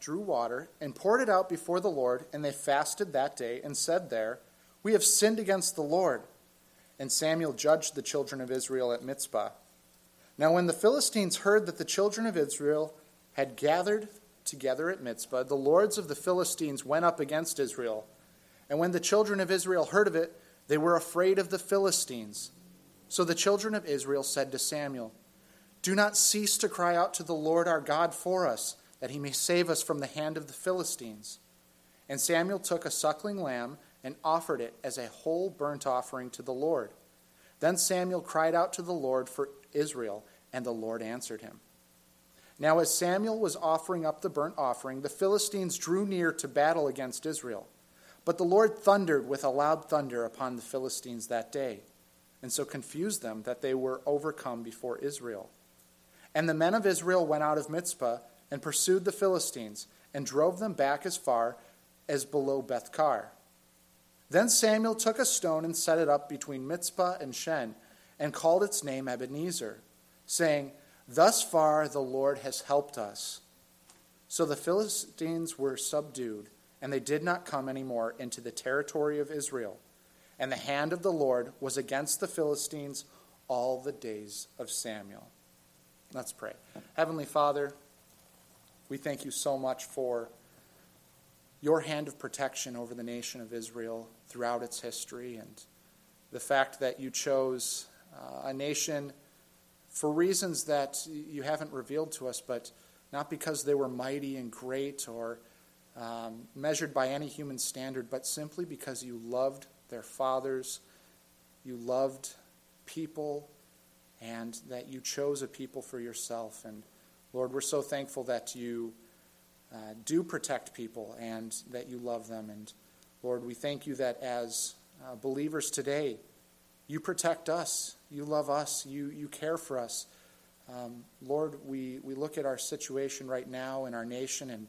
drew water and poured it out before the Lord, and they fasted that day and said there, "We have sinned against the Lord." And Samuel judged the children of Israel at Mizpah. Now when the Philistines heard that the children of Israel had gathered together at Mizpah, the lords of the Philistines went up against Israel. And when the children of Israel heard of it, they were afraid of the Philistines. So the children of Israel said to Samuel, "Do not cease to cry out to the Lord our God for us, that he may save us from the hand of the Philistines." And Samuel took a suckling lamb and offered it as a whole burnt offering to the Lord. Then Samuel cried out to the Lord for Israel, and the Lord answered him. Now as Samuel was offering up the burnt offering, the Philistines drew near to battle against Israel. But the Lord thundered with a loud thunder upon the Philistines that day, and so confused them that they were overcome before Israel. And the men of Israel went out of Mizpah and pursued the Philistines, and drove them back as far as below Bethkar. Then Samuel took a stone and set it up between Mizpah and Shen, and called its name Ebenezer, saying, "Thus far the Lord has helped us." So the Philistines were subdued, and they did not come any more into the territory of Israel. And the hand of the Lord was against the Philistines all the days of Samuel. Let's pray. Heavenly Father, we thank you so much for your hand of protection over the nation of Israel throughout its history, and the fact that you chose a nation for reasons that you haven't revealed to us, but not because they were mighty and great or measured by any human standard, but simply because you loved their fathers, you loved people, and that you chose a people for yourself. And Lord, we're so thankful that you do protect people and that you love them. And Lord, we thank you that as believers today, you protect us, you love us, you care for us. Lord, we look at our situation right now in our nation, and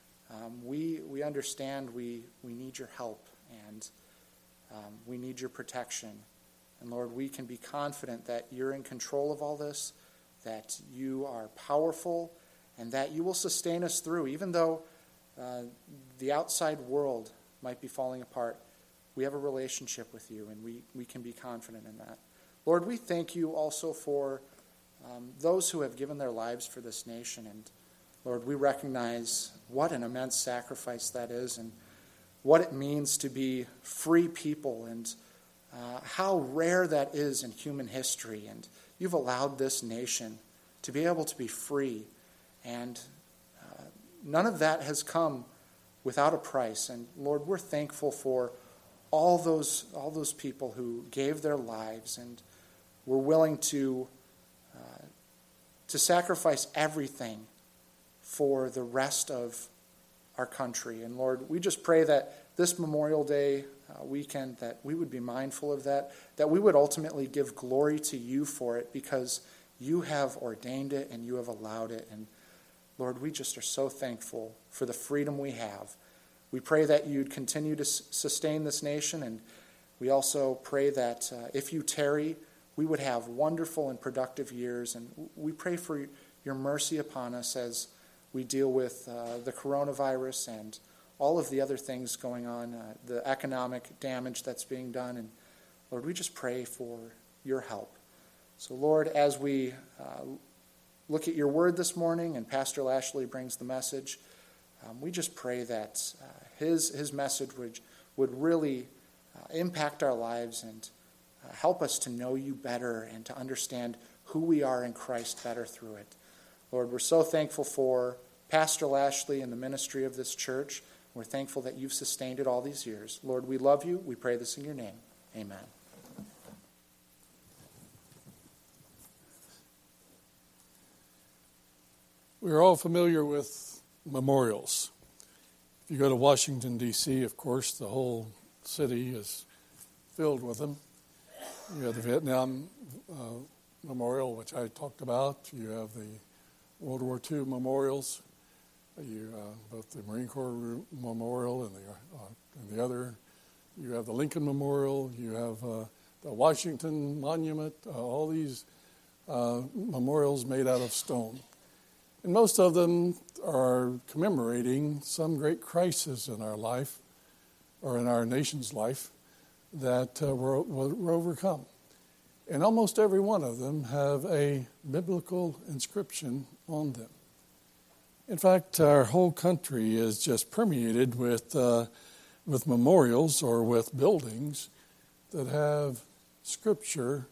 we understand we need your help, and we need your protection. And Lord, we can be confident that you're in control of all this, that you are powerful, and that you will sustain us through. Even though the outside world might be falling apart, we have a relationship with you, and we can be confident in that. Lord, we thank you also for those who have given their lives for this nation. And Lord, we recognize what an immense sacrifice that is, and what it means to be free people, and how rare that is in human history. And you've allowed this nation to be able to be free, and none of that has come without a price. And Lord, we're thankful for all those people who gave their lives and were willing to sacrifice everything for the rest of our country. And Lord, we just pray that this Memorial Day weekend, that we would be mindful of that we would ultimately give glory to you for it, because you have ordained it and you have allowed it. And Lord, we just are so thankful for the freedom we have. We pray that you'd continue to sustain this nation, and we also pray that if you tarry, we would have wonderful and productive years. And we pray for your mercy upon us as we deal with the coronavirus and all of the other things going on, the economic damage that's being done. And Lord, we just pray for your help. So Lord, as we look at your word this morning and Pastor Lashley brings the message, we just pray that his message would really impact our lives and help us to know you better and to understand who we are in Christ better through it. Lord, we're so thankful for Pastor Lashley and the ministry of this church. We're thankful that you've sustained it all these years. Lord, we love you. We pray this in your name. Amen. We're all familiar with memorials. If you go to Washington, D.C., of course, the whole city is filled with them. You have the Vietnam Memorial, which I talked about. You have the World War II memorials. You both the Marine Corps Memorial and the other. You have the Lincoln Memorial. You have the Washington Monument. All these memorials made out of stone. And most of them are commemorating some great crisis in our life or in our nation's life that were overcome. And almost every one of them have a biblical inscription on them. In fact, our whole country is just permeated with memorials or with buildings that have Scripture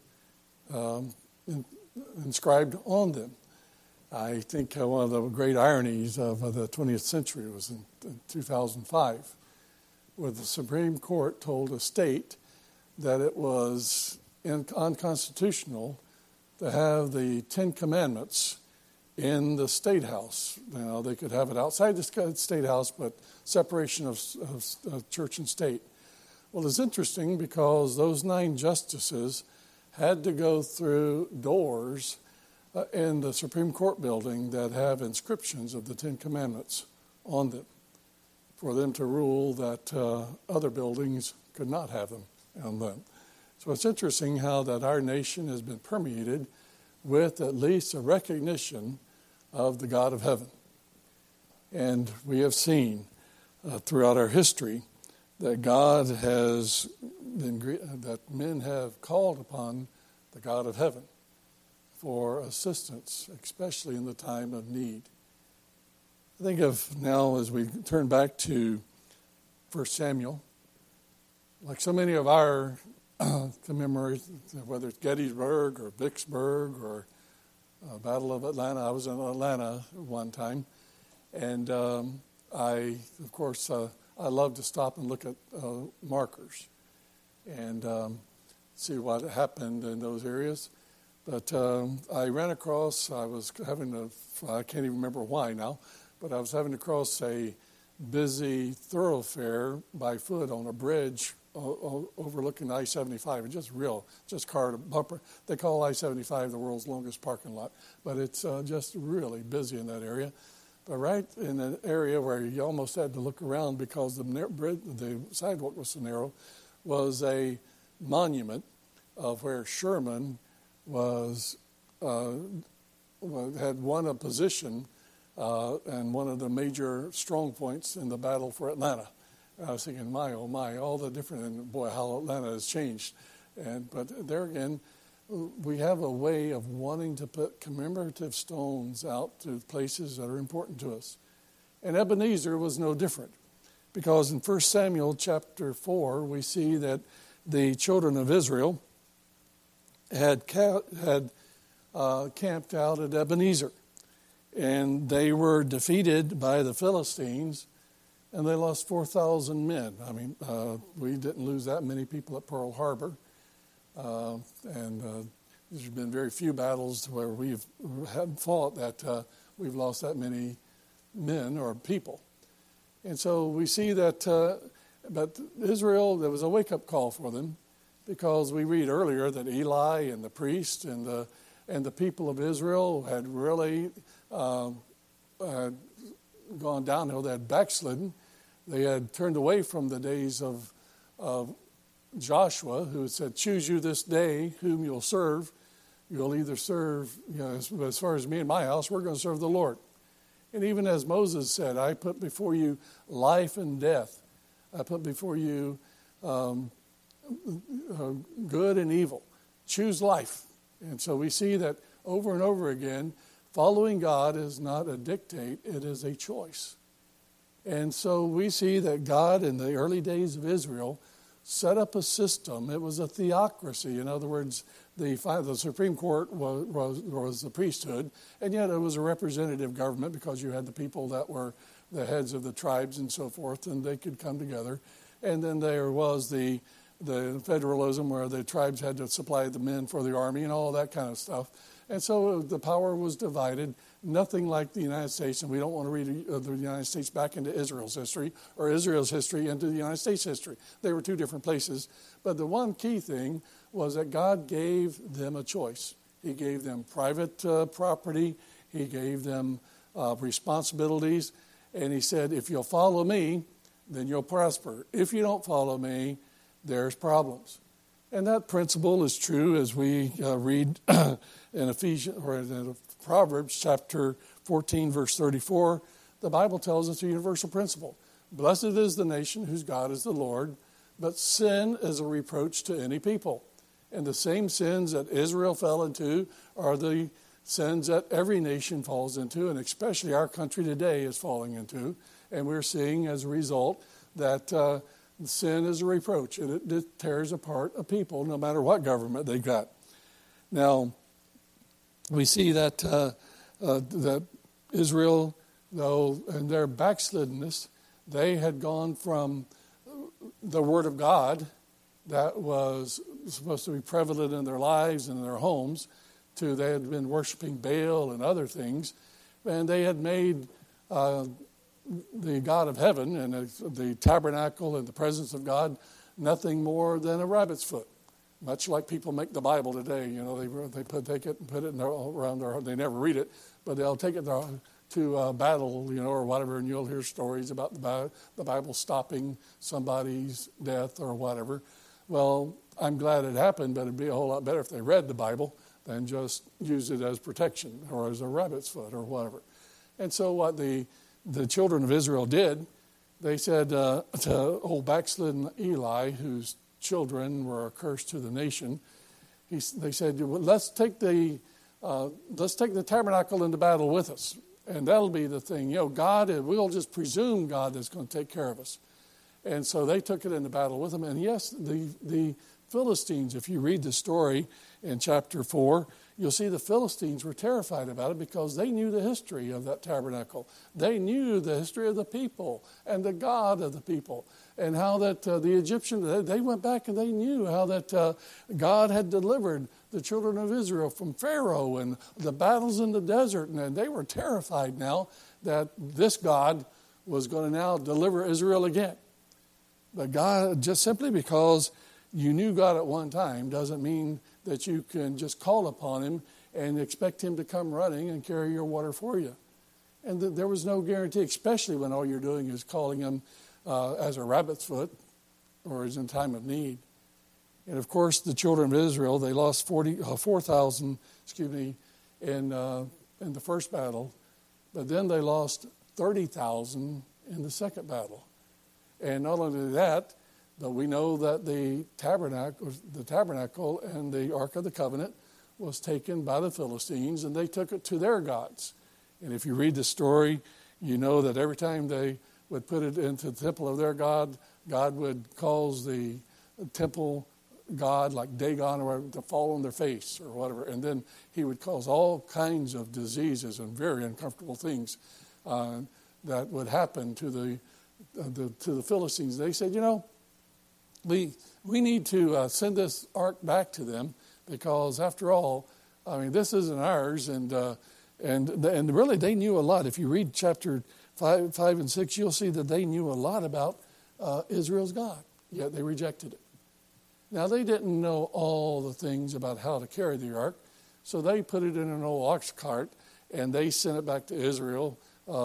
inscribed on them. I think one of the great ironies of the 20th century was in 2005, where the Supreme Court told a state that it was unconstitutional to have the Ten Commandments in the State House. Now, they could have it outside the State House, but separation of church and state. Well, it's interesting because those 9 justices had to go through doors in the Supreme Court building that have inscriptions of the Ten Commandments on them for them to rule that other buildings could not have them on them. So it's interesting how that our nation has been permeated with at least a recognition of the God of heaven. And we have seen throughout our history that God has that men have called upon the God of heaven for assistance, especially in the time of need. I think of now as we turn back to 1 Samuel, like so many of our commemorations, whether it's Gettysburg or Vicksburg or Battle of Atlanta. I was in Atlanta one time, and I love to stop and look at markers and see what happened in those areas. But I ran across, I can't even remember why now, but I was having to cross a busy thoroughfare by foot on a bridge overlooking I-75. And just car to bumper. They call I-75 the world's longest parking lot, but it's just really busy in that area. But right in an area where you almost had to look around because the sidewalk was so narrow, was a monument of where Sherman had won a position and one of the major strong points in the battle for Atlanta. I was thinking, my, oh my, all the different, and boy, how Atlanta has changed. But there again, we have a way of wanting to put commemorative stones out to places that are important to us. And Ebenezer was no different, because in 1 Samuel chapter 4, we see that the children of Israel had camped out at Ebenezer. And they were defeated by the Philistines, and they lost 4,000 men. I mean, we didn't lose that many people at Pearl Harbor. And there's been very few battles where we've had fought that we've lost that many men or people. And so we see that, but Israel, there was a wake-up call for them, because we read earlier that Eli and the priest and the people of Israel had really gone downhill. They had backslidden. They had turned away from the days of Joshua, who said, "Choose you this day whom you'll serve. You'll either serve, as far as me and my house, we're going to serve the Lord." And even as Moses said, "I put before you life and death. I put before you good and evil. Choose life." And so we see that over and over again, following God is not a dictate, it is a choice. And so we see that God in the early days of Israel set up a system. It was a theocracy. In other words, the Supreme Court was the priesthood, and yet it was a representative government because you had the people that were the heads of the tribes and so forth, and they could come together. And then there was the federalism where the tribes had to supply the men for the army and all that kind of stuff. And so the power was divided, nothing like the United States, and we don't want to read the United States back into Israel's history or Israel's history into the United States history. They were two different places. But the one key thing was that God gave them a choice. He gave them private property. He gave them responsibilities. And he said, if you'll follow me, then you'll prosper. If you don't follow me, there's problems. And that principle is true as we read in Proverbs chapter 14, verse 34, the Bible tells us a universal principle. Blessed is the nation whose God is the Lord, but sin is a reproach to any people. And the same sins that Israel fell into are the sins that every nation falls into, and especially our country today is falling into. And we're seeing as a result that sin is a reproach, and it tears apart a people no matter what government they got. Now, we see that that Israel, though, in their backslidenness, they had gone from the Word of God that was supposed to be prevalent in their lives and in their homes to they had been worshiping Baal and other things, and they had made the God of heaven and the tabernacle and the presence of God nothing more than a rabbit's foot. Much like people make the Bible today, they take it and put it around their. They never read it, but they'll take it to battle, or whatever, and you'll hear stories about the Bible stopping somebody's death or whatever. Well, I'm glad it happened, but it'd be a whole lot better if they read the Bible than just use it as protection or as a rabbit's foot or whatever. And so what the children of Israel did, they said to old backslidden Eli, whose children were a curse to the nation, they said, well, let's take the tabernacle into battle with us, and that'll be the thing. God, we'll just presume God is going to take care of us. And so they took it into battle with them. And yes, the Philistines, if you read the story in chapter 4, you'll see the Philistines were terrified about it because they knew the history of that tabernacle. They knew the history of the people and the God of the people, and how that the Egyptians, they went back and they knew how that God had delivered the children of Israel from Pharaoh and the battles in the desert. And they were terrified now that this God was going to now deliver Israel again. But God, just simply because you knew God at one time doesn't mean that you can just call upon him and expect him to come running and carry your water for you. And there was no guarantee, especially when all you're doing is calling him as a rabbit's foot or as in time of need. And of course, the children of Israel, they lost 4,000, in the first battle, but then they lost 30,000 in the second battle. And not only that, but we know that the tabernacle and the Ark of the Covenant was taken by the Philistines, and they took it to their gods. And if you read the story, you know that every time they would put it into the temple of their God, God would cause the temple god, like Dagon or whatever, to fall on their face or whatever. And then he would cause all kinds of diseases and very uncomfortable things that would happen to the Philistines. They said, we need to send this ark back to them because, after all, this isn't ours. And really, they knew a lot. If you read chapter 5 and 6, you'll see that they knew a lot about Israel's God, yet they rejected it. Now, they didn't know all the things about how to carry the ark, so they put it in an old ox cart, and they sent it back to Israel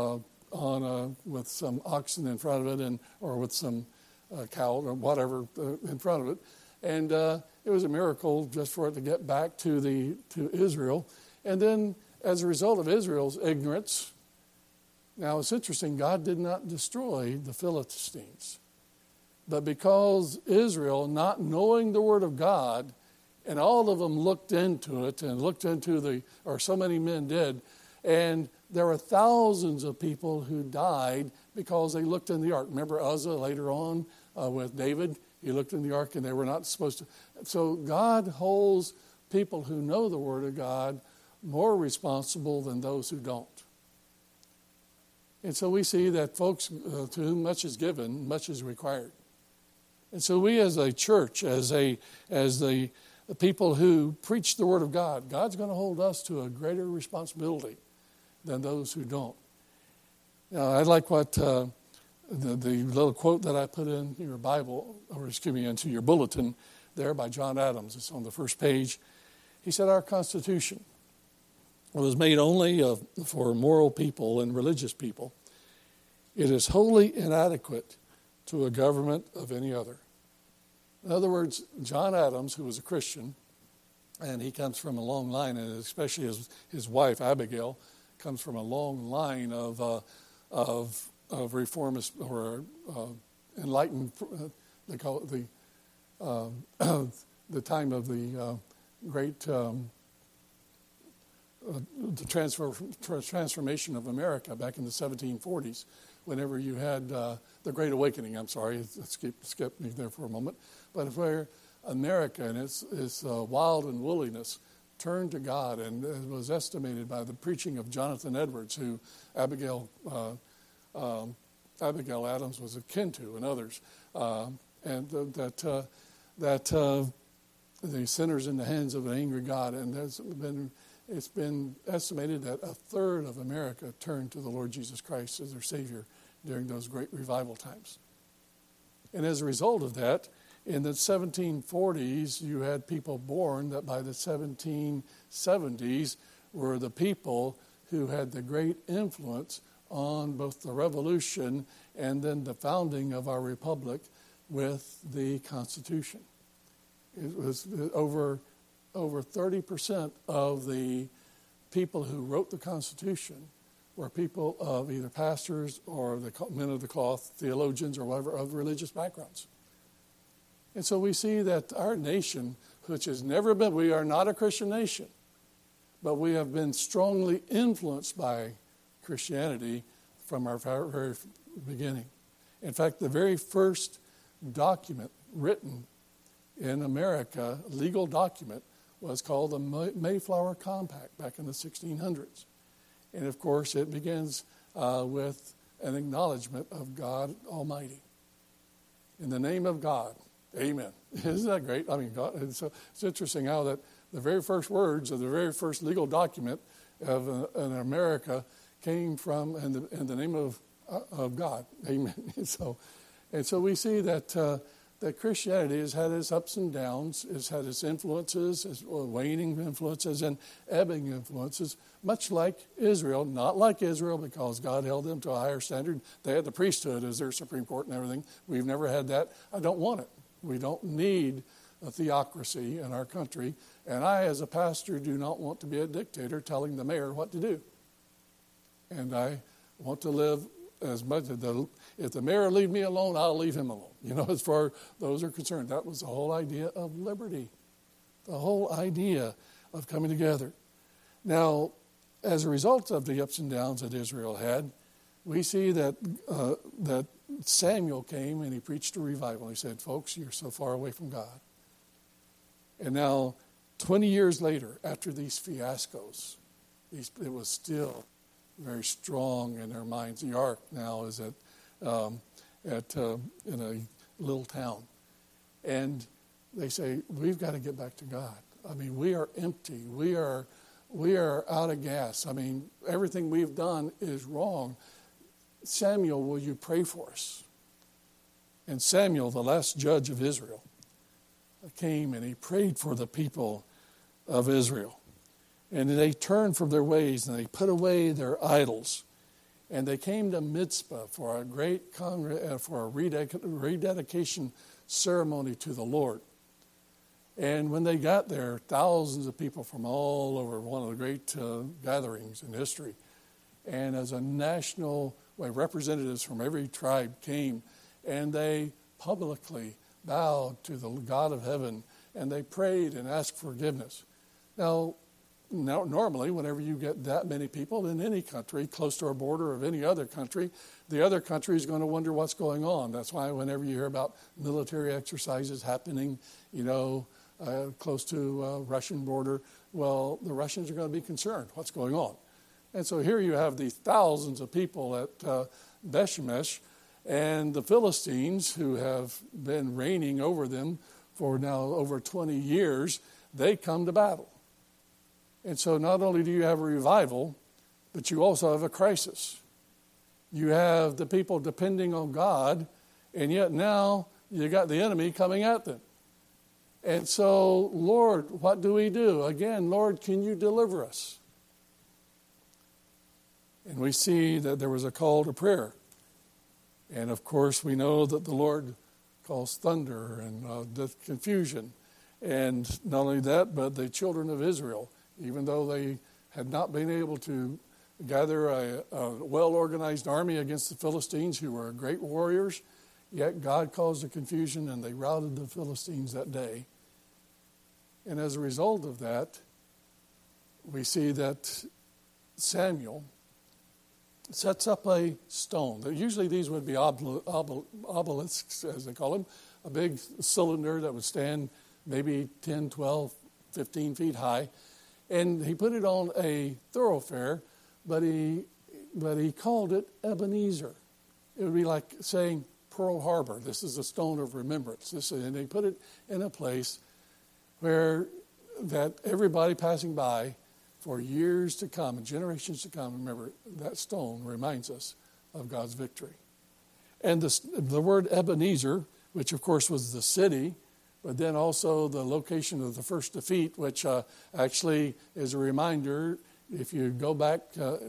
with some oxen in front of it, or with some cow or whatever in front of it. And it was a miracle just for it to get back to Israel. And then, as a result of Israel's ignorance, now it's interesting, God did not destroy the Philistines. But because Israel, not knowing the Word of God, and all of them looked into it, or so many men did, and there were thousands of people who died because they looked in the ark. Remember Uzzah later on with David? He looked in the ark and they were not supposed to. So God holds people who know the Word of God more responsible than those who don't. And so we see that folks to whom much is given, much is required. And so we as a church, as the people who preach the Word of God, God's going to hold us to a greater responsibility than those who don't. Now, I like what the little quote that I put in your Bible, into your bulletin there by John Adams. It's on the first page. He said, our Constitution was made only for moral people and religious people. It is wholly inadequate to a government of any other. In other words, John Adams, who was a Christian, and he comes from a long line, and especially his wife, Abigail, comes from a long line of reformists or enlightened. They call it the time of the great the transformation of America back in the 1740s. Whenever you had the Great Awakening, I'm sorry, skip me there for a moment, but where America and its wild and woolliness turned to God, and it was estimated by the preaching of Jonathan Edwards, who Abigail Adams was akin to, and others, and that the sinner's in the hands of an angry God, and it's been estimated that a third of America turned to the Lord Jesus Christ as their Savior during those great revival times. And as a result of that, in the 1740s, you had people born that by the 1770s were the people who had the great influence on both the revolution and then the founding of our republic with the Constitution. It was over 30% of the people who wrote the Constitution were people of either pastors or the men of the cloth, theologians, or whatever, of religious backgrounds. And so we see that our nation, which has never been, we are not a Christian nation, but we have been strongly influenced by Christianity from our very beginning. In fact, the very first document written in America, legal document, was called the Mayflower Compact back in the 1600s. And of course, it begins with an acknowledgement of God Almighty. In the name of God, amen. Isn't that great? I mean, God, it's interesting how that the very first words of the very first legal document of in America came from in the name of God, amen. And so we see that Christianity has had its ups and downs, has had its influences, its waning influences, and ebbing influences, much like Israel. Not like Israel because God held them to a higher standard. They had the priesthood as their Supreme Court and everything. We've never had that. I don't want it. We don't need a theocracy in our country. And I, as a pastor, do not want to be a dictator telling the mayor what to do. And I want to live as much as if the mayor leave me alone, I'll leave him alone. As far as those are concerned. That was the whole idea of liberty. The whole idea of coming together. Now, as a result of the ups and downs that Israel had, we see that Samuel came and he preached a revival. He said, folks, you're so far away from God. And now, 20 years later, after these fiascos, it was still very strong in their minds. The ark now is in a little town. And they say, we've got to get back to God. I mean, we are empty. We are out of gas. I mean, everything we've done is wrong. Samuel, will you pray for us? And Samuel, the last judge of Israel, came and he prayed for the people of Israel. And they turned from their ways and they put away their idols. And they came to Mizpah for a great rededication ceremony to the Lord. And when they got there, thousands of people from all over, one of the great gatherings in history. And as a national way, representatives from every tribe came and they publicly bowed to the God of heaven and they prayed and asked forgiveness. Now, normally, whenever you get that many people in any country, close to a border of any other country, the other country is going to wonder what's going on. That's why whenever you hear about military exercises happening, close to a Russian border, well, the Russians are going to be concerned. What's going on? And so here you have these thousands of people at Bethshemesh, and the Philistines, who have been reigning over them for now over 20 years, they come to battle. And so not only do you have a revival, but you also have a crisis. You have the people depending on God, and yet now you got the enemy coming at them. And so, Lord, what do we do? Again, Lord, can you deliver us? And we see that there was a call to prayer. And of course, we know that the Lord calls thunder and confusion. And not only that, but the children of Israel, even though they had not been able to gather a well-organized army against the Philistines, who were great warriors. Yet God caused a confusion, and they routed the Philistines that day. And as a result of that, we see that Samuel sets up a stone. Usually these would be obelisks, as they call them, a big cylinder that would stand maybe 10, 12, 15 feet high. And he put it on a thoroughfare, but he called it Ebenezer. It would be like saying Pearl Harbor. This is a stone of remembrance. And they put it in a place where that everybody passing by for years to come and generations to come, remember, that stone reminds us of God's victory. And the word Ebenezer, which of course was the city, but then also the location of the first defeat, which actually is a reminder. If you go back,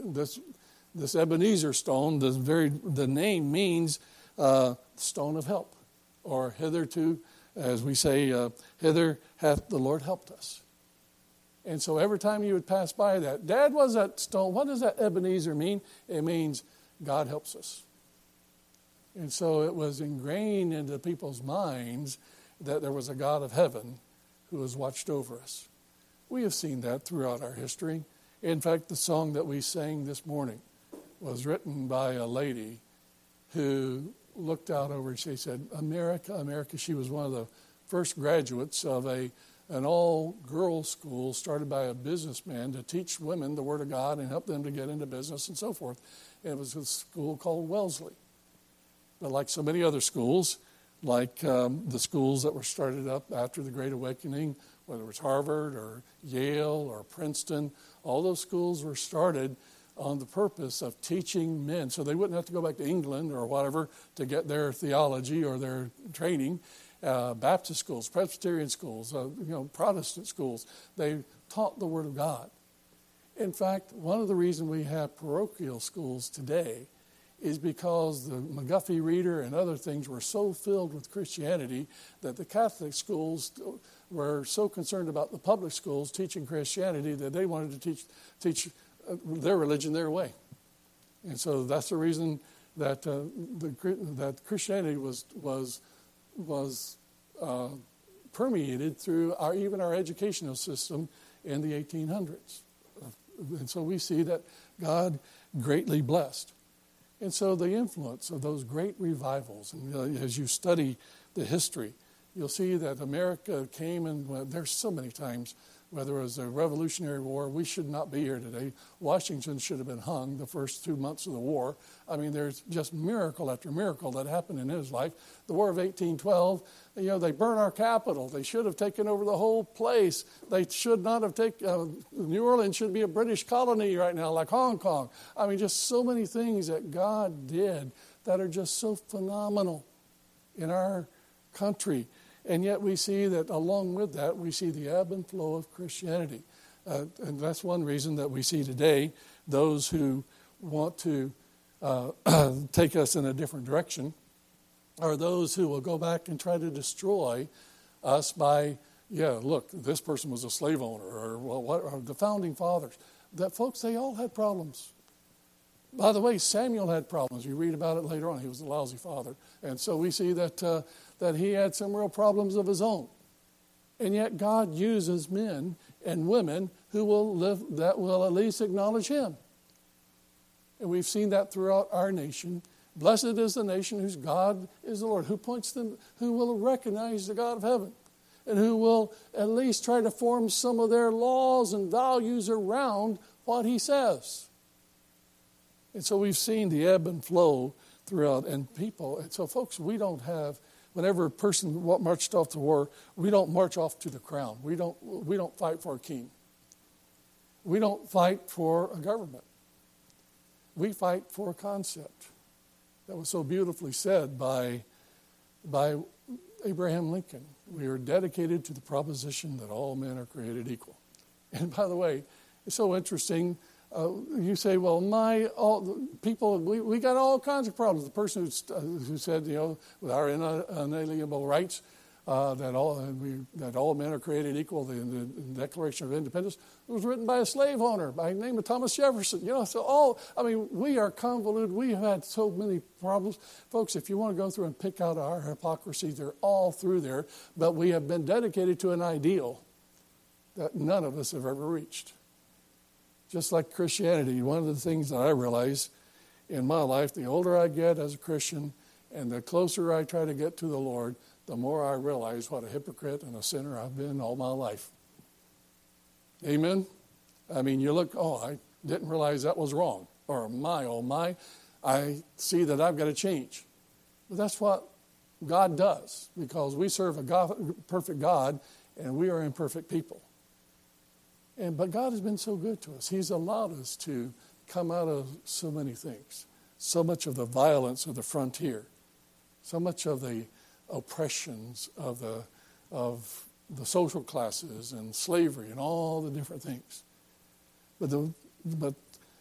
this Ebenezer stone, the name means stone of help, or hitherto, as we say, hither hath the Lord helped us. And so every time you would pass by that, Dad, what is that stone? What does that Ebenezer mean? It means God helps us. And so it was ingrained into people's minds that there was a God of heaven who has watched over us. We have seen that throughout our history. In fact, the song that we sang this morning was written by a lady who looked out over, she said, America, America. She was one of the first graduates of an all-girls school started by a businessman to teach women the Word of God and help them to get into business and so forth. And it was a school called Wellesley. But like so many other schools, like the schools that were started up after the Great Awakening, whether it was Harvard or Yale or Princeton, all those schools were started on the purpose of teaching men. So they wouldn't have to go back to England or whatever to get their theology or their training. Baptist schools, Presbyterian schools, Protestant schools, they taught the Word of God. In fact, one of the reasons we have parochial schools today is because the McGuffey Reader and other things were so filled with Christianity that the Catholic schools were so concerned about the public schools teaching Christianity that they wanted to teach their religion their way. And so that's the reason that that Christianity was permeated through even our educational system in the 1800s. And so we see that God greatly blessed. And so the influence of those great revivals, and as you study the history, you'll see that America came and there's so many times, whether it was the Revolutionary War, we should not be here today. Washington should have been hung the first 2 months of the war. I mean, there's just miracle after miracle that happened in his life. The War of 1812, they burned our capital. They should have taken over the whole place. They should not have taken, New Orleans should be a British colony right now, like Hong Kong. I mean, just so many things that God did that are just so phenomenal in our country. And yet we see that along with that, we see the ebb and flow of Christianity. And that's one reason that we see today those who want to take us in a different direction are those who will go back and try to destroy us by, look, this person was a slave owner, or the founding fathers. That folks, they all had problems. By the way, Samuel had problems. You read about it later on. He was a lousy father. And so we see that he had some real problems of his own. And yet God uses men and women who will at least acknowledge him. And we've seen that throughout our nation. Blessed is the nation whose God is the Lord, who will recognize the God of heaven, and who will at least try to form some of their laws and values around what he says. And so we've seen the ebb and flow throughout, and people. And so, folks, we don't have. Whenever a person marched off to war, we don't march off to the crown. We don't fight for a king. We don't fight for a government. We fight for a concept that was so beautifully said by Abraham Lincoln. We are dedicated to the proposition that all men are created equal. And by the way, it's so interesting. You say, well, we got all kinds of problems. The person who said, with our unalienable rights, that all men are created equal. The Declaration of Independence was written by a slave owner by the name of Thomas Jefferson. We are convoluted. We have had so many problems. Folks, if you want to go through and pick out our hypocrisy, they're all through there. But we have been dedicated to an ideal that none of us have ever reached. Just like Christianity, one of the things that I realize in my life, the older I get as a Christian and the closer I try to get to the Lord, the more I realize what a hypocrite and a sinner I've been all my life. Amen? I mean, you look, I didn't realize that was wrong. Or my, I see that I've got to change. But that's what God does, because we serve a perfect God and we are imperfect people. But God has been so good to us. He's allowed us to come out of so many things. So much of the violence of the frontier. So much of the oppressions of the social classes and slavery and all the different things. But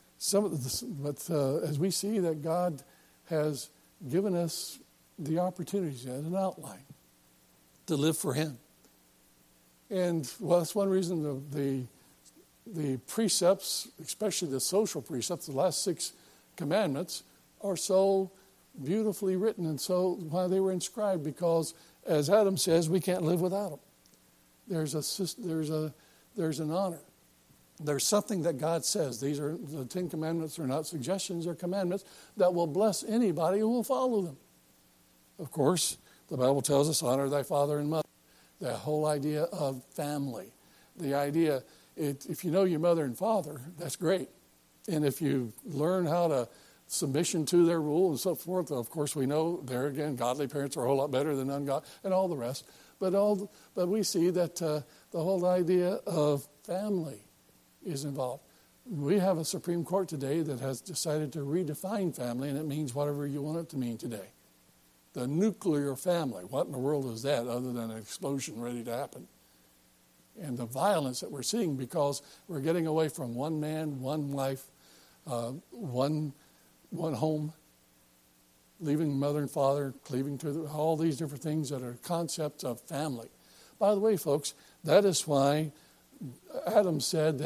as we see that God has given us the opportunities as an outline to live for Him. And that's one reason the precepts, especially the social precepts, the last 6 commandments, are so beautifully written and so why they were inscribed, because as Adam says, we can't live without them. There's an honor. There's something that God says. These are the 10 commandments are not suggestions, they're commandments that will bless anybody who will follow them. Of course, the Bible tells us, honor thy father and mother. The whole idea of family. The idea, if you know your mother and father, that's great. And if you learn how to submission to their rule and so forth, of course we know there again, godly parents are a whole lot better than ungodly and all the rest. But we see that the whole idea of family is involved. We have a Supreme Court today that has decided to redefine family, and it means whatever you want it to mean today. The nuclear family, what in the world is that other than an explosion ready to happen? And the violence that we're seeing because we're getting away from one man, one wife, one home, leaving mother and father, cleaving to all these different things that are concepts of family. By the way, folks, that is why Adam said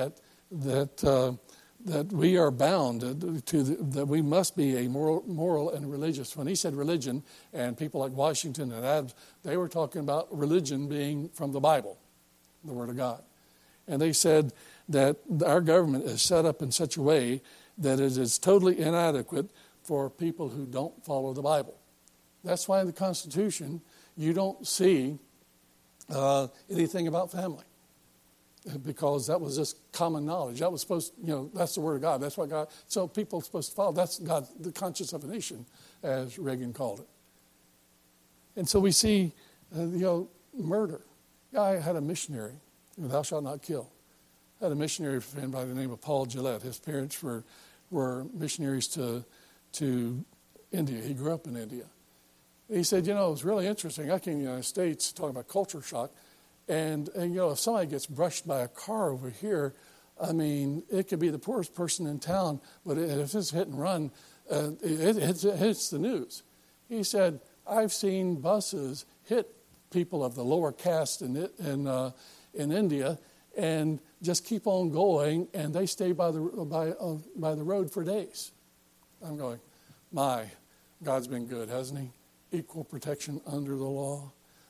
that we are bound that we must be a moral and religious. When he said religion, and people like Washington and Adams, they were talking about religion being from the Bible, the Word of God. And they said that our government is set up in such a way that it is totally inadequate for people who don't follow the Bible. That's why in the Constitution you don't see anything about family, because that was just common knowledge. That was supposed, that's the Word of God. That's what God. So people are supposed to follow. That's God, the conscience of a nation, as Reagan called it. And so we see, murder. I had a missionary, thou shalt not kill. I had a missionary friend by the name of Paul Gillette. His parents were missionaries to India. He grew up in India. And he said, it was really interesting. I came to the United States talking about culture shock. And if somebody gets brushed by a car over here, it could be the poorest person in town, but if it's hit and run, it hits the news. He said, I've seen buses hit people of the lower caste in India and just keep on going, and they stay by the road for days. I'm going, my, God's been good, hasn't He? Equal protection under the law.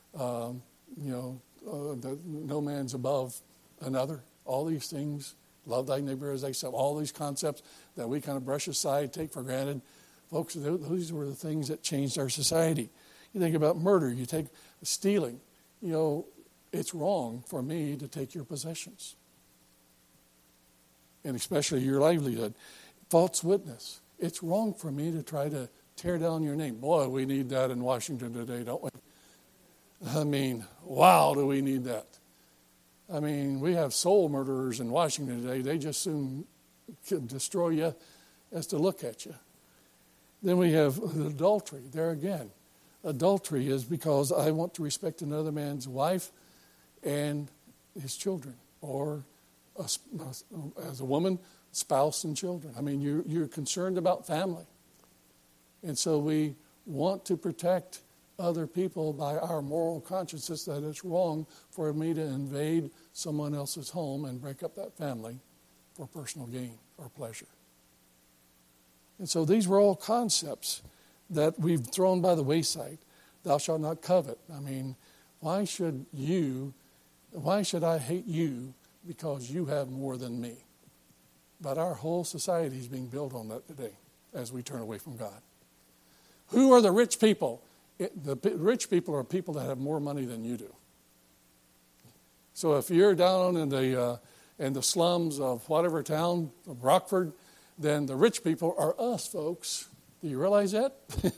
No man's above another. All these things, love thy neighbor as thyself, all these concepts that we kind of brush aside, take for granted. Folks, those were the things that changed our society. You think about murder, you take stealing. It's wrong for me to take your possessions. And especially your livelihood. False witness. It's wrong for me to try to tear down your name. Boy, we need that in Washington today, don't we? Wow, do we need that? We have soul murderers in Washington today. They just soon can destroy you as to look at you. Then we have adultery. There again, adultery is because I want to respect another man's wife and his children, or as a woman, spouse and children. You're concerned about family. And so we want to protect other people by our moral consciences that it's wrong for me to invade someone else's home and break up that family for personal gain or pleasure. And so these were all concepts that we've thrown by the wayside. Thou shalt not covet. I mean, why should I hate you because you have more than me? But our whole society is being built on that today as we turn away from God. Who are the rich people? The rich people are people that have more money than you do. So if you're down in the slums of whatever town, of Rockford, then the rich people are us, folks. Do you realize that?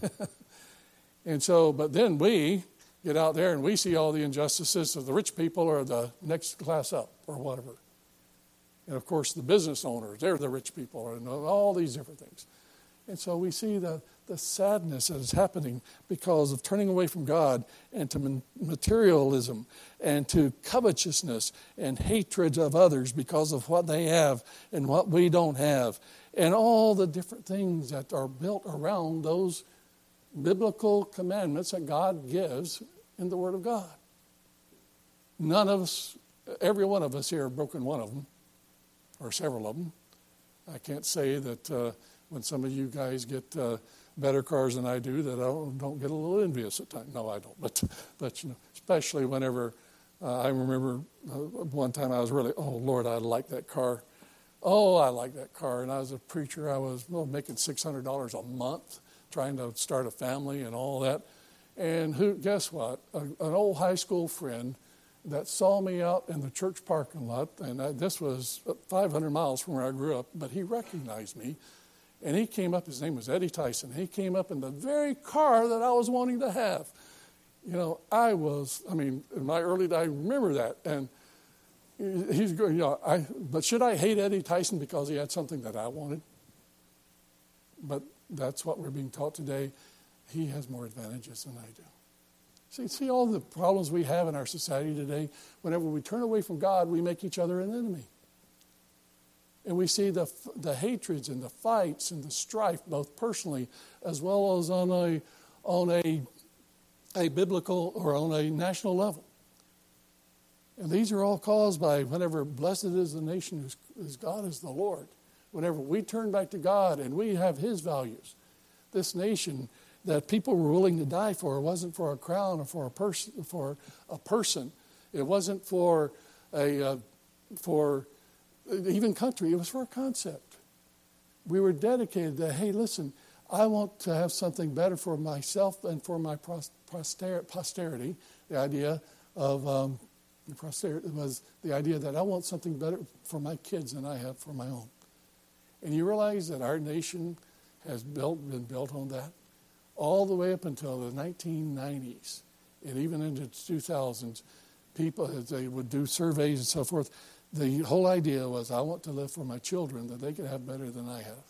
And so, but then we get out there and we see all the injustices of the rich people or the next class up or whatever. And of course, the business owners, they're the rich people and all these different things. And so we see the sadness that is happening because of turning away from God and to materialism and to covetousness and hatred of others because of what they have and what we don't have. And all the different things that are built around those biblical commandments that God gives in the Word of God. None of us, every one of us here have broken one of them, or several of them. I can't say that when some of you guys get better cars than I do, that I don't get a little envious at times. No, I don't. But you know, especially whenever I remember one time I was really, oh Lord, I like that car. Oh, I like that car. And I was a preacher. I was making $600 a month, trying to start a family and all that. And guess what? An old high school friend that saw me out in the church parking lot, and this was 500 miles from where I grew up, but he recognized me. And he came up, his name was Eddie Tyson. He came up in the very car that I was wanting to have. You know, in my early days, I remember that. And he's going, but should I hate Eddie Tyson because he had something that I wanted? But that's what we're being taught today. He has more advantages than I do. See all the problems we have in our society today. Whenever we turn away from God, we make each other an enemy. And we see the hatreds and the fights and the strife, both personally as well as on a biblical or on a national level. And these are all caused by whenever blessed is the nation whose God is the Lord. Whenever we turn back to God and we have His values, this nation that people were willing to die for wasn't for a crown or for a person. It wasn't for even country. It was for a concept. We were dedicated to, hey, listen, I want to have something better for myself and for my posterity. The idea of posterity was the idea that I want something better for my kids than I have for my own. And you realize that our nation has been built on that all the way up until the 1990s and even into the 2000s. People, as they would do surveys and so forth, the whole idea was, I want to live for my children that they could have better than I have.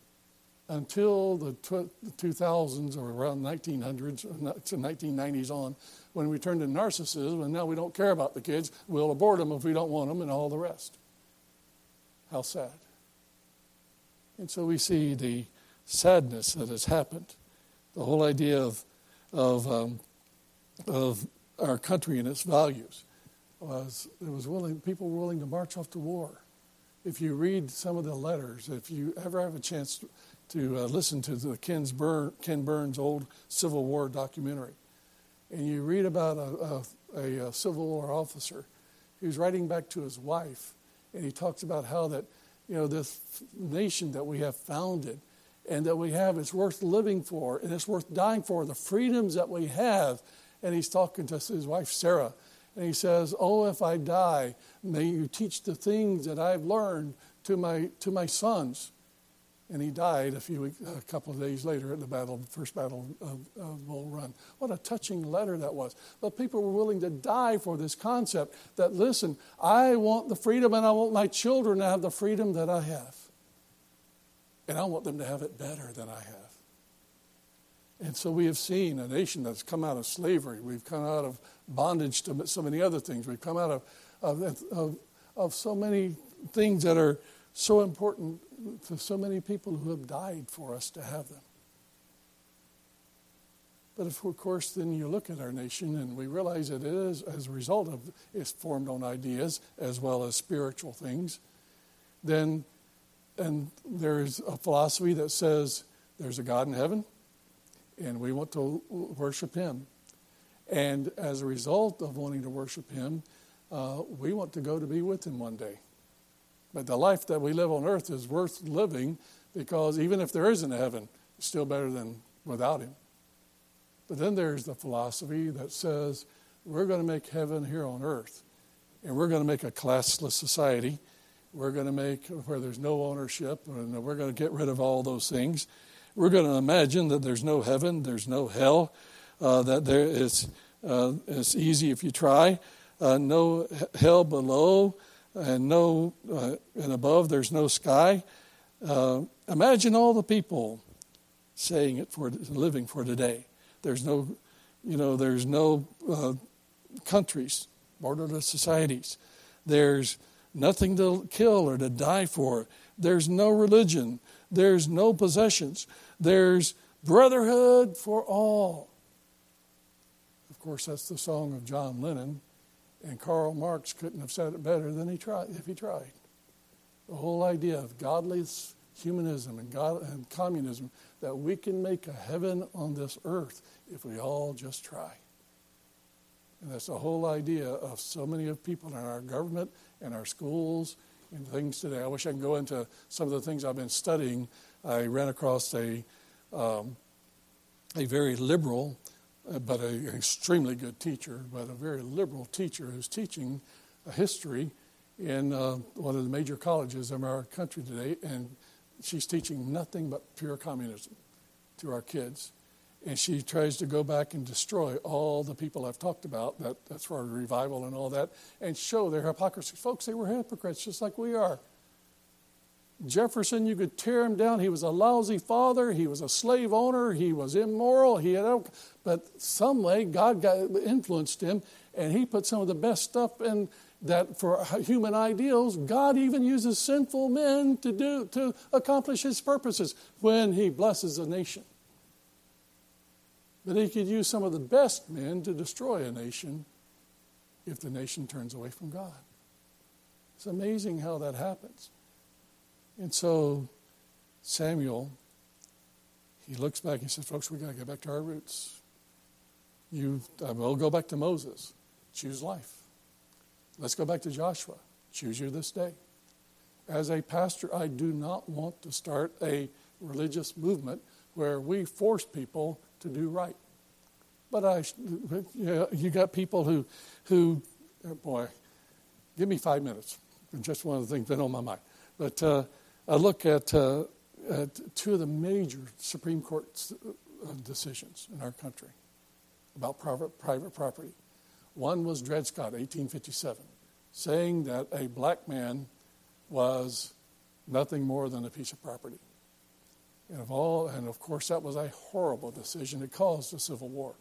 Until the 2000s or around 1900s to 1990s on, when we turned to narcissism, and now we don't care about the kids. We'll abort them if we don't want them and all the rest. How sad. And so we see the sadness that has happened. The whole idea of our country and its values people were willing to march off to war. If you read some of the letters, if you ever have a chance to listen to the Ken Burns' old Civil War documentary, and you read about a Civil War officer who's writing back to his wife, and he talks about how that, this nation that we have founded and that we have is worth living for and it's worth dying for, the freedoms that we have. And he's talking to his wife, Sarah, and he says, oh, if I die, may you teach the things that I've learned to my sons. And he died a couple of days later at the first battle of Bull Run. What a touching letter that was. But people were willing to die for this concept that, listen, I want the freedom and I want my children to have the freedom that I have. And I want them to have it better than I have. And so we have seen a nation that's come out of slavery. We've come out of bondage to so many other things. We've come out of so many things that are so important to so many people who have died for us to have them. But of course, then you look at our nation and we realize it is, as a result of, it's formed on ideas as well as spiritual things. And there's a philosophy that says there's a God in heaven and we want to worship him. And as a result of wanting to worship him, we want to go to be with him one day. But the life that we live on earth is worth living, because even if there isn't a heaven, it's still better than without him. But then there's the philosophy that says we're going to make heaven here on earth, and we're going to make a classless society. We're going to make where there's no ownership, and we're going to get rid of all those things. We're going to imagine that there's no heaven, there's no hell, that there is it's easy if you try, no hell below, and no and above there's no sky. Imagine all the people saying it for living for today. There's no, there's no countries, borderless societies. There's nothing to kill or to die for. There's no religion. There's no possessions. There's brotherhood for all. Of course, that's the song of John Lennon, and Karl Marx couldn't have said it better than he tried if he tried. The whole idea of godless humanism and communism, that we can make a heaven on this earth if we all just try. And that's the whole idea of so many of people in our government and our schools and things today. I wish I could go into some of the things I've been studying. I ran across a very liberal, but an extremely good teacher, but a very liberal teacher who's teaching a history in one of the major colleges in our country today, and she's teaching nothing but pure communism to our kids. And she tries to go back and destroy all the people I've talked about, that's for revival and all that, and show their hypocrisy. Folks, they were hypocrites just like we are. Jefferson, you could tear him down. He was a lousy father. He was a slave owner. He was immoral. But some way God influenced him, and he put some of the best stuff in that for human ideals. God even uses sinful men to accomplish his purposes when he blesses a nation. But he could use some of the best men to destroy a nation if the nation turns away from God. It's amazing how that happens. And so Samuel, he looks back and says, folks, we've got to get back to our roots. We'll go back to Moses. Choose life. Let's go back to Joshua. Choose you this day. As a pastor, I do not want to start a religious movement where we force people to do right. But you got people who boy, give me 5 minutes. Just one of the things that on my mind. But I look at two of the major Supreme Court decisions in our country about private property. One was Dred Scott, 1857, saying that a black man was nothing more than a piece of property. And of course, that was a horrible decision. It caused a civil war.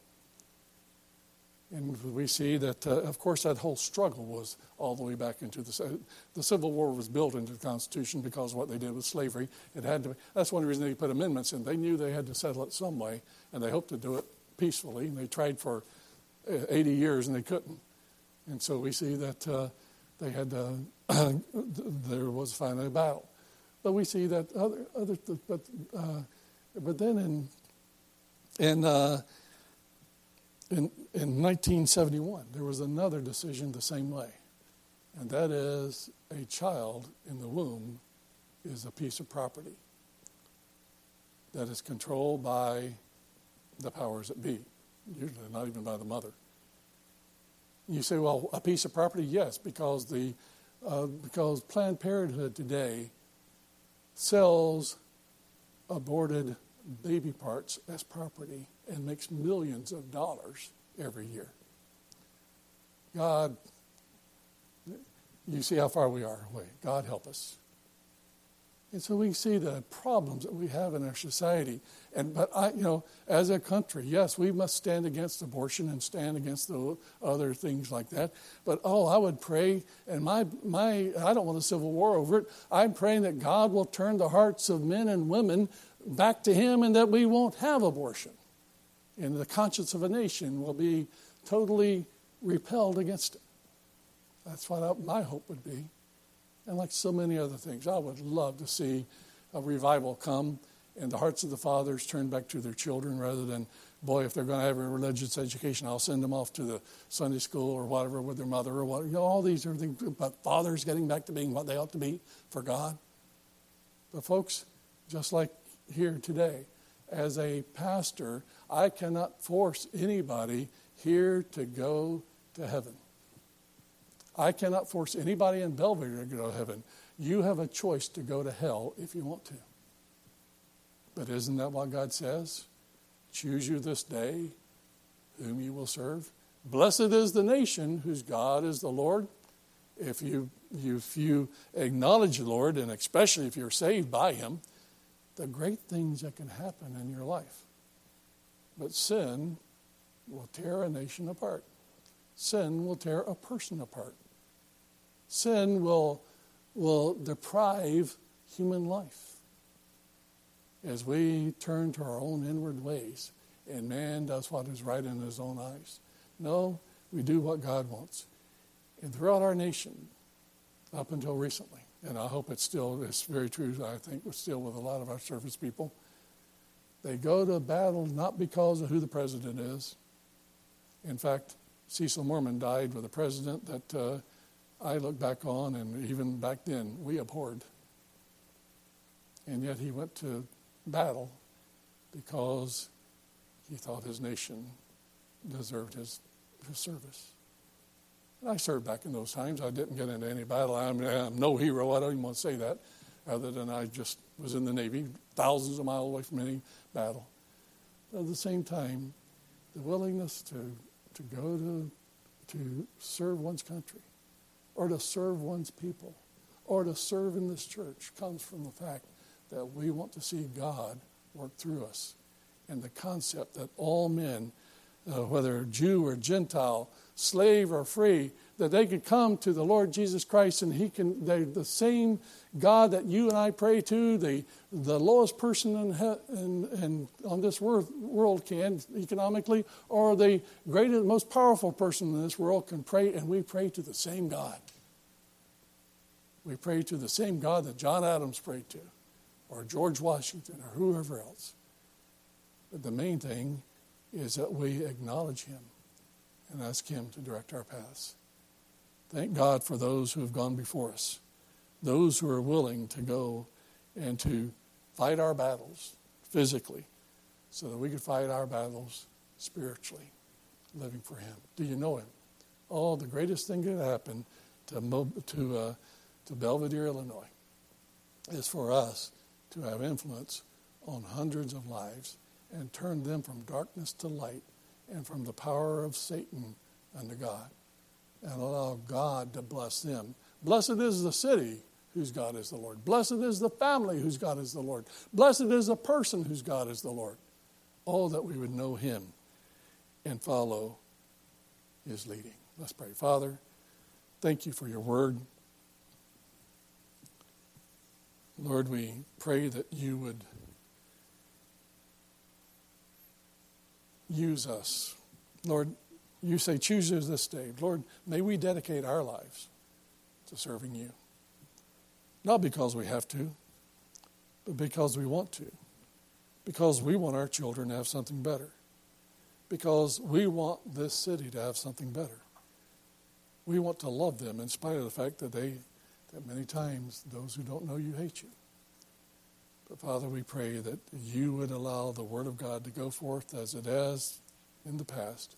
And we see that, of course, that whole struggle was all the way back into the Civil War was built into the Constitution because of what they did with slavery. It had to. That's one reason they put amendments in. They knew they had to settle it some way, and they hoped to do it peacefully. And they tried for 80 years, and they couldn't. And so we see that they had to, there was finally a battle. But we see that but then in 1971, there was another decision the same way, and that is a child in the womb is a piece of property that is controlled by the powers that be, usually not even by the mother. You say, well, a piece of property? Yes, because Planned Parenthood today sells aborted baby parts as property and makes millions of dollars every year. God, you see how far we are away. God help us. And so we see the problems that we have in our society. But as a country, yes, we must stand against abortion and stand against the other things like that. But I would pray, and I don't want a civil war over it. I'm praying that God will turn the hearts of men and women back to Him, and that we won't have abortion. And the conscience of a nation will be totally repelled against it. That's what my hope would be. And like so many other things, I would love to see a revival come and the hearts of the fathers turn back to their children rather than, boy, if they're going to have a religious education, I'll send them off to the Sunday school or whatever with their mother or what. All these are things about fathers getting back to being what they ought to be for God. But folks, just like here today, as a pastor, I cannot force anybody here to go to heaven. I cannot force anybody in Belvedere to go to heaven. You have a choice to go to hell if you want to. But isn't that what God says? Choose you this day whom you will serve. Blessed is the nation whose God is the Lord. If you acknowledge the Lord, and especially if you're saved by him, the great things that can happen in your life. But sin will tear a nation apart. Sin will tear a person apart. Sin will deprive human life as we turn to our own inward ways and man does what is right in his own eyes. No, we do what God wants. And throughout our nation, up until recently, and I hope it's very true, I think, still with a lot of our service people, they go to battle not because of who the president is. In fact, Cecil Mormon died with a president that I look back on, and even back then, we abhorred. And yet he went to battle because he thought his nation deserved his service. And I served back in those times. I didn't get into any battle. I'm no hero. I don't even want to say that, other than I just was in the Navy, thousands of miles away from any battle. But at the same time, the willingness to go to serve one's country or to serve one's people or to serve in this church comes from the fact that we want to see God work through us. And the concept that all men, whether Jew or Gentile, slave or free, that they could come to the Lord Jesus Christ and the same God that you and I pray to, the lowest person on this world can economically, or the greatest, most powerful person in this world can pray, and we pray to the same God. We pray to the same God that John Adams prayed to, or George Washington, or whoever else. But the main thing is that we acknowledge him and ask him to direct our paths. Thank God for those who have gone before us, those who are willing to go and to fight our battles physically so that we could fight our battles spiritually, living for him. Do you know him? Oh, the greatest thing that happened to Belvedere, Illinois, is for us to have influence on hundreds of lives and turn them from darkness to light and from the power of Satan unto God, and allow God to bless them. Blessed is the city whose God is the Lord. Blessed is the family whose God is the Lord. Blessed is the person whose God is the Lord. Oh, that we would know him and follow his leading. Let's pray. Father, thank you for your word. Lord, we pray that you would use us. Lord, you say, choose us this day. Lord, may we dedicate our lives to serving you. Not because we have to, but because we want to. Because we want our children to have something better. Because we want this city to have something better. We want to love them in spite of the fact that many times those who don't know you hate you. But Father, we pray that you would allow the word of God to go forth as it has in the past.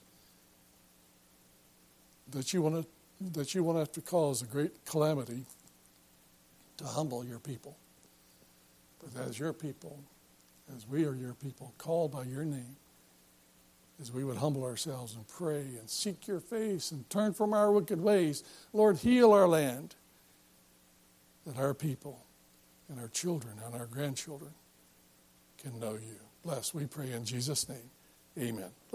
That you want to cause a great calamity to humble your people. But as your people, as we are your people, called by your name, as we would humble ourselves and pray and seek your face and turn from our wicked ways, Lord, heal our land, that our people and our children and our grandchildren can know you. Bless, we pray in Jesus' name. Amen.